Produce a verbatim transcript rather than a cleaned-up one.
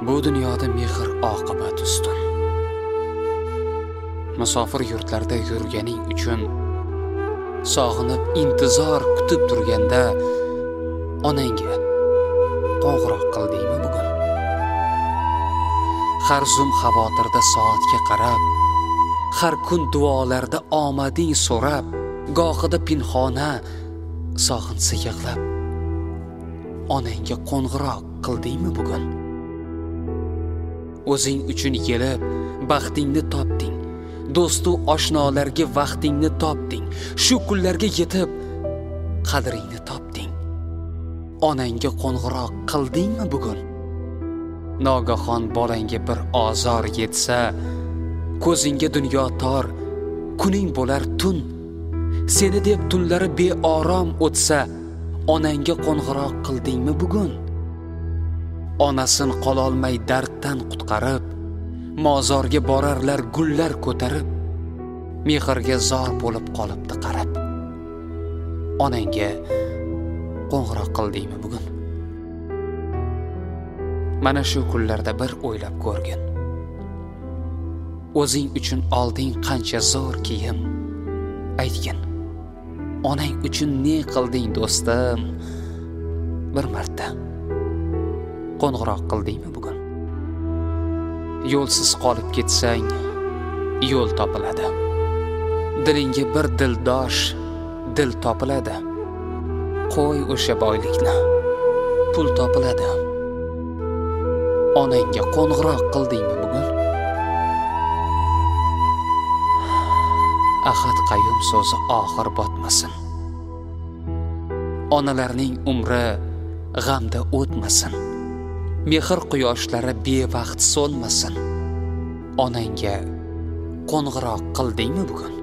Bu dunyoda mehr oqibat ustun. Musofir yurtlarda yurganing uchun sog'inib intizor kutib turganda onangga qo'ng'iroq qildingmi bugun? Har zum xavotirda soatga qarab, har kun duolarda omading so'rab, gohida pinhona sog'insa yig'lab, onangga qo'ng'iroq qildingmi bugun? O'zing uchun yelib baxtingni topding, do'stu oshnolarga vaqtingni topding, shu kunlarga yetib qadringni topding. Onangga qo'ng'iroq qildingmi bugun? Nogahon bolangga bir ozor yetsa, ko'zingga dunyo tor, kuning bo'lar tun. Seni deb tunlari beorom o'tsa, onangga qo'ng'iroq qildingmi bugun? Onasin qololmay darddan qutqarib, mozorga borarlar gullar ko'tarib, mehrga zor bo'lib qolibdi qarab. Onangga qo'ng'iroq qildingmi bugun? Mana shu kunlarda bir o'ylab ko'rgin. O'zing uchun olding qancha zo'r kiyim. Aytgin, onang uchun ne qilding do'stim? Bir marta qo'ng'iroq qildingmi bugun? Yo'lsiz qolib ketsang, yo'l topiladi. Dilingga bir dildosh, dil topiladi. Qo'y o'sha boylikni, pul topiladi. Onangga qo'ng'iroq qildingmi bugun? Ahad qayyum so'zi oxir botmasin. Onalarning umri g'amda o'tmasin. Mehr quyoshlari bevaqt so'nmasin. Onangga qo'ng'iroq qildingmi bugun?